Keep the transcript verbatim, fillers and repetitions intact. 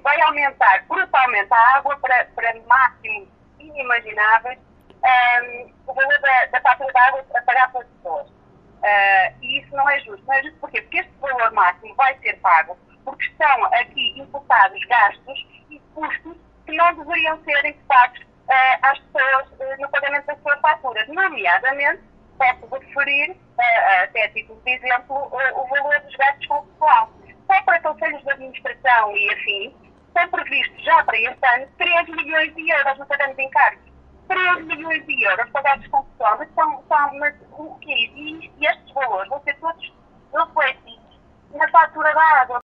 vai aumentar brutalmente a água para, para máximos inimagináveis, um, o valor da, da fatura da água a pagar pelas pessoas. Uh, e isso não é justo. Não é justo porquê? Porque este valor máximo vai ser pago porque estão aqui imputados gastos e custos que não deveriam ser imputados uh, às pessoas uh, no pagamento das suas faturas. Nomeadamente, posso referir, uh, até a título de exemplo, uh, o valor dos gastos com o pessoal. Só para conselhos de administração e afins, são previstos já para este ano três milhões de euros no pagamento de encargos. três milhões de euros pagados com pessoal, mas são, são mas, o que é isso? E estes valores vão ser todos refletidos na fatura da água.